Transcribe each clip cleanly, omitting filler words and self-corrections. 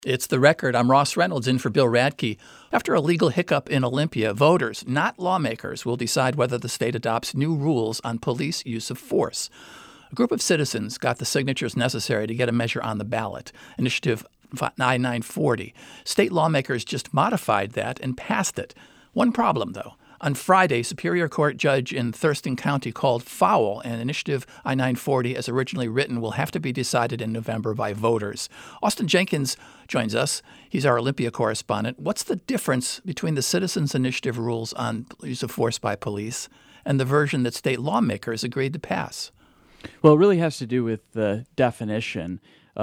It's The Record. I'm Ross Reynolds in for Bill Radke. After a legal hiccup in Olympia, voters, not lawmakers, will decide whether the state adopts new rules on police use of force. A group of citizens got the signatures necessary to get a measure on the ballot, Initiative I-940. State lawmakers just modified that and passed it. One problem, though. On Friday, Superior Court judge in Thurston County called foul, and Initiative I-940, as originally written, will have to be decided in November by voters. Austin Jenkins joins us. He's our Olympia correspondent. What's the difference between the Citizens Initiative rules on use of force by police and the version that state lawmakers agreed to pass? Well, it really has to do with the definition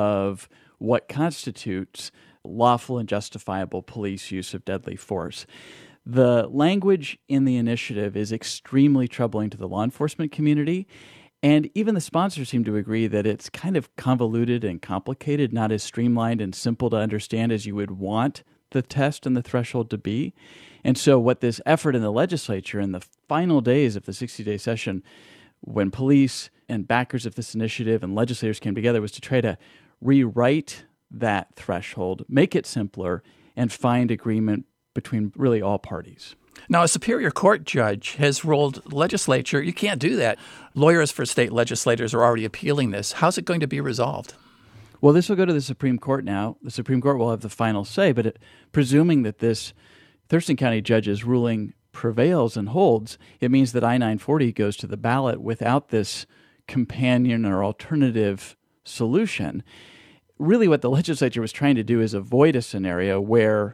of what constitutes lawful and justifiable police use of deadly force. The language in the initiative is extremely troubling to the law enforcement community, and even the sponsors seem to agree that it's kind of convoluted and complicated, not as streamlined and simple to understand as you would want the test and the threshold to be. And so what this effort in the legislature in the final days of the 60-day session, when police and backers of this initiative and legislators came together, was to try to rewrite that threshold, make it simpler, and find agreement between really all parties. Now, a Superior Court judge has ruled legislature, you can't do that. Lawyers for state legislators are already appealing this. How's it going to be resolved? Well, this will go to the Supreme Court now. The Supreme Court will have the final say, but presuming that this Thurston County judge's ruling prevails and holds, it means that I-940 goes to the ballot without this companion or alternative solution. Really what the legislature was trying to do is avoid a scenario where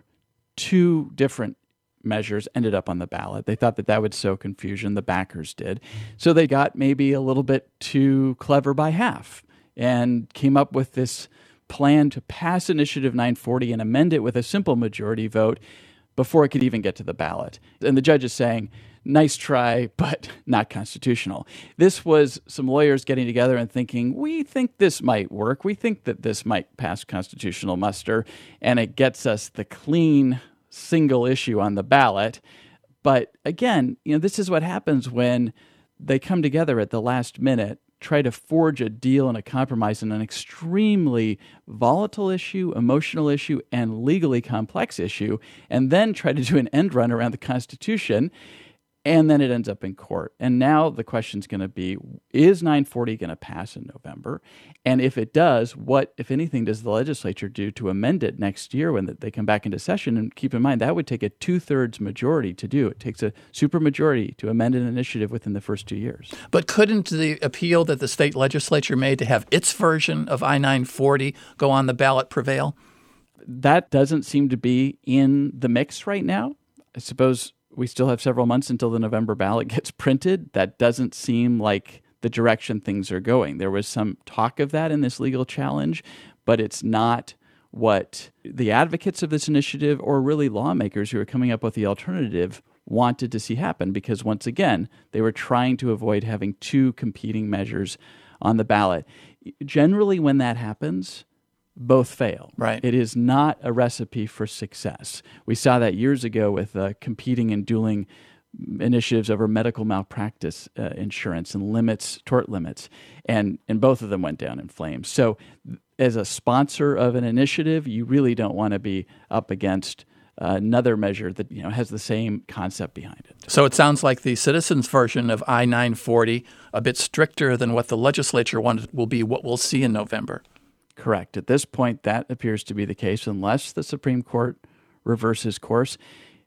two different measures ended up on the ballot. They thought that that would sow confusion. The backers did. So they got maybe a little bit too clever by half and came up with this plan to pass Initiative 940 and amend it with a simple majority vote before it could even get to the ballot. And the judge is saying, nice try, but not constitutional. This was some lawyers getting together and thinking, we think this might work. We think that this might pass constitutional muster, and it gets us the clean single issue on the ballot. But again, this is what happens when they come together at the last minute, try to forge a deal and a compromise on an extremely volatile issue, emotional issue, and legally complex issue, and then try to do an end run around the Constitution. And then it ends up in court. And now the question's going to be, is 940 going to pass in November? And if it does, what, if anything, does the legislature do to amend it next year when they come back into session? And keep in mind, that would take a 2/3 majority to do. It takes a supermajority to amend an initiative within the first 2 years. But couldn't the appeal that the state legislature made to have its version of I-940 go on the ballot prevail? That doesn't seem to be in the mix right now. I suppose we still have several months until the November ballot gets printed. That doesn't seem like the direction things are going. There was some talk of that in this legal challenge, but it's not what the advocates of this initiative or really lawmakers who are coming up with the alternative wanted to see happen, because once again, they were trying to avoid having two competing measures on the ballot. Generally, when that happens, both fail. Right. It is not a recipe for success. We saw that years ago with competing and dueling initiatives over medical malpractice insurance and tort limits, and both of them went down in flames. So as a sponsor of an initiative, you really don't want to be up against another measure that has the same concept behind it. So it sounds like the citizens' version of I-940, a bit stricter than what the legislature wanted, will be what we'll see in November. Correct. At this point, that appears to be the case unless the Supreme Court reverses course.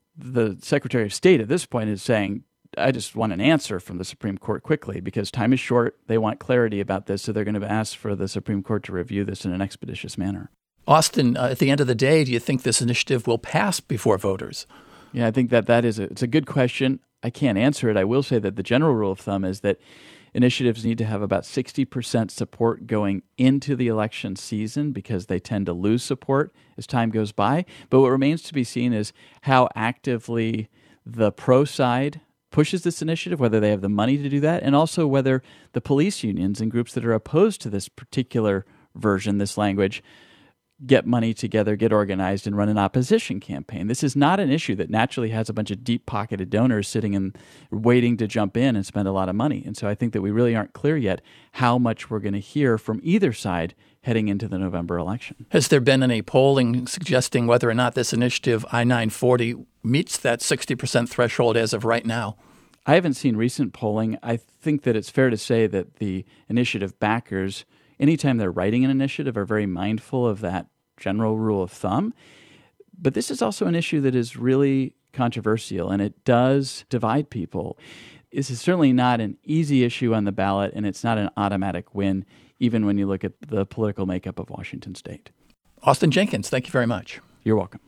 The Secretary of State at this point is saying, I just want an answer from the Supreme Court quickly because time is short. They want clarity about this, so they're going to ask for the Supreme Court to review this in an expeditious manner. Austin, at the end of the day, do you think this initiative will pass before voters? Yeah, I think that it's a good question. I can't answer it. I will say that the general rule of thumb is that initiatives need to have about 60% support going into the election season because they tend to lose support as time goes by. But what remains to be seen is how actively the pro side pushes this initiative, whether they have the money to do that, and also whether the police unions and groups that are opposed to this particular version, this language, get money together, get organized, and run an opposition campaign. This is not an issue that naturally has a bunch of deep-pocketed donors sitting and waiting to jump in and spend a lot of money. And so I think that we really aren't clear yet how much we're going to hear from either side heading into the November election. Has there been any polling suggesting whether or not this initiative, I-940, meets that 60% threshold as of right now? I haven't seen recent polling. I think that it's fair to say that the initiative backers, anytime they're writing an initiative, are very mindful of that general rule of thumb. But this is also an issue that is really controversial, and it does divide people. This is certainly not an easy issue on the ballot, and it's not an automatic win, even when you look at the political makeup of Washington state. Austin Jenkins, thank you very much. You're welcome.